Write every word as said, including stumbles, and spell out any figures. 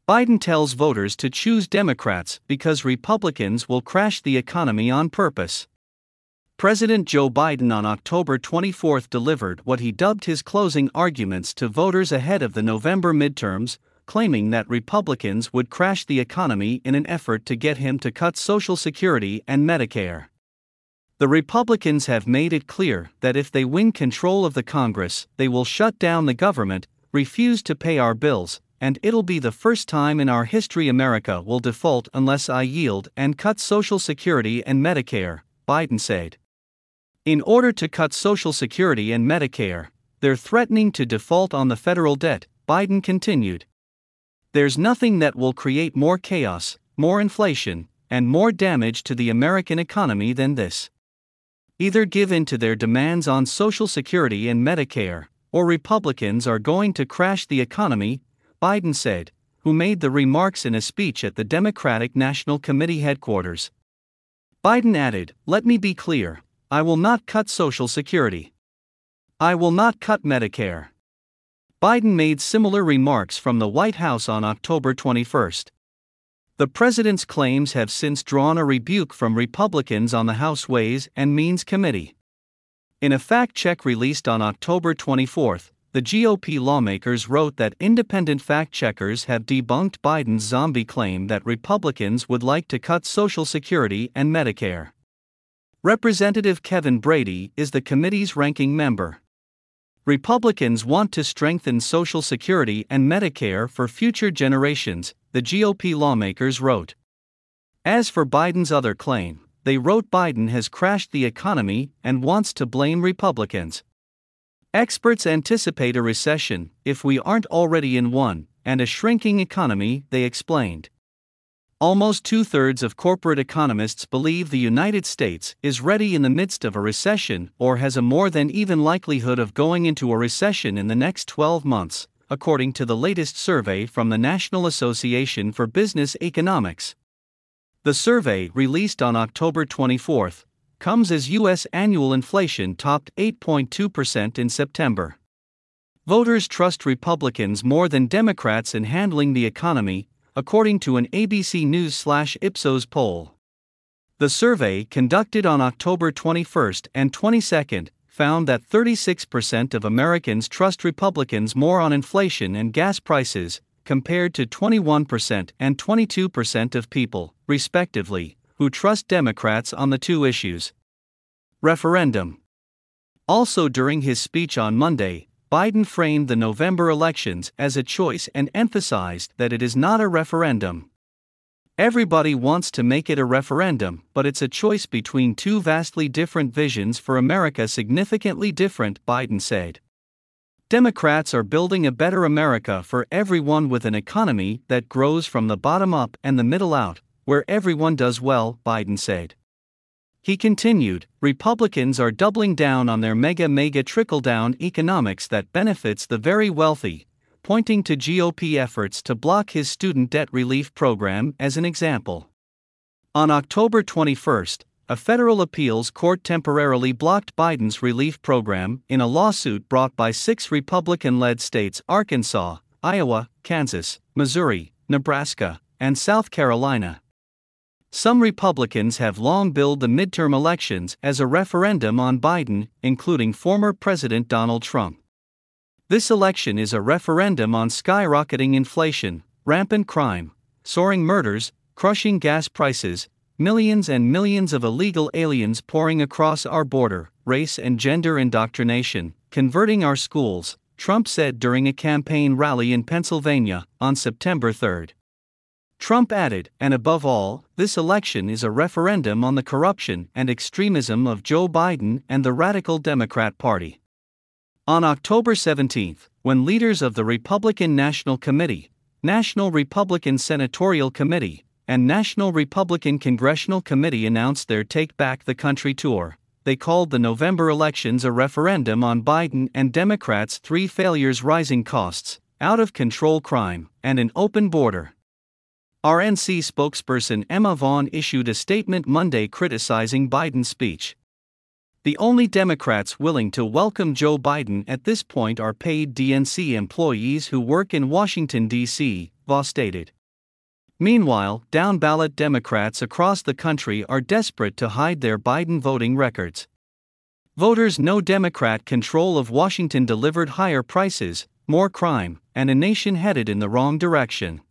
Biden tells voters to choose Democrats because Republicans will crash the economy on purpose. President Joe Biden on October twenty-fourth delivered what he dubbed his closing arguments to voters ahead of the November midterms, claiming that Republicans would crash the economy in an effort to get him to cut Social Security and Medicare. The Republicans have made it clear that if they win control of the Congress, they will shut down the government, refuse to pay our bills, and it'll be the first time in our history America will default unless I yield and cut Social Security and Medicare, Biden said. In order to cut Social Security and Medicare, they're threatening to default on the federal debt, Biden continued. There's nothing that will create more chaos, more inflation, and more damage to the American economy than this. Either give in to their demands on Social Security and Medicare, or Republicans are going to crash the economy, Biden said, who made the remarks in a speech at the Democratic National Committee headquarters. Biden added, "Let me be clear. I will not cut Social Security. I will not cut Medicare." Biden made similar remarks from the White House on October twenty-first. The president's claims have since drawn a rebuke from Republicans on the House Ways and Means Committee. In a fact check released on October twenty-fourth, the G O P lawmakers wrote that independent fact-checkers have debunked Biden's zombie claim that Republicans would like to cut Social Security and Medicare. Representative Kevin Brady is the committee's ranking member. Republicans want to strengthen Social Security and Medicare for future generations, the G O P lawmakers wrote. As for Biden's other claim, they wrote Biden has crashed the economy and wants to blame Republicans. Experts anticipate a recession, if we aren't already in one, and a shrinking economy, they explained. Almost two-thirds of corporate economists believe the United States is ready in the midst of a recession or has a more than even likelihood of going into a recession in the next twelve months, according to the latest survey from the National Association for Business Economics. The survey, released on October twenty-fourth, comes as U S annual inflation topped eight point two percent in September. Voters trust Republicans more than Democrats in handling the economy, according to an A B C News/Ipsos poll. The survey, conducted on October twenty-first and twenty-second, found that thirty-six percent of Americans trust Republicans more on inflation and gas prices, compared to twenty-one percent and twenty-two percent of people, respectively, who trust Democrats on the two issues. Referendum. Also during his speech on Monday, Biden framed the November elections as a choice and emphasized that it is not a referendum. Everybody wants to make it a referendum, but it's a choice between two vastly different visions for America, significantly different, Biden said. Democrats are building a better America for everyone with an economy that grows from the bottom up and the middle out, where everyone does well, Biden said. He continued, Republicans are doubling down on their mega mega trickle-down economics that benefits the very wealthy, pointing to G O P efforts to block his student debt relief program as an example. On October twenty-first, a federal appeals court temporarily blocked Biden's relief program in a lawsuit brought by six Republican-led states: Arkansas, Iowa, Kansas, Missouri, Nebraska, and South Carolina. Some Republicans have long billed the midterm elections as a referendum on Biden, including former President Donald Trump. This election is a referendum on skyrocketing inflation, rampant crime, soaring murders, crushing gas prices, millions and millions of illegal aliens pouring across our border, race and gender indoctrination, converting our schools, Trump said during a campaign rally in Pennsylvania on September third. Trump added, and above all, this election is a referendum on the corruption and extremism of Joe Biden and the radical Democrat Party. On October seventeenth, when leaders of the Republican National Committee, National Republican Senatorial Committee, and National Republican Congressional Committee announced their Take Back the Country tour, they called the November elections a referendum on Biden and Democrats' three failures: rising costs, out-of-control crime, and an open border. R N C spokesperson Emma Vaughn issued a statement Monday criticizing Biden's speech. The only Democrats willing to welcome Joe Biden at this point are paid D N C employees who work in Washington, D C, Vaughn stated. Meanwhile, down-ballot Democrats across the country are desperate to hide their Biden voting records. Voters know Democrat control of Washington delivered higher prices, more crime, and a nation headed in the wrong direction.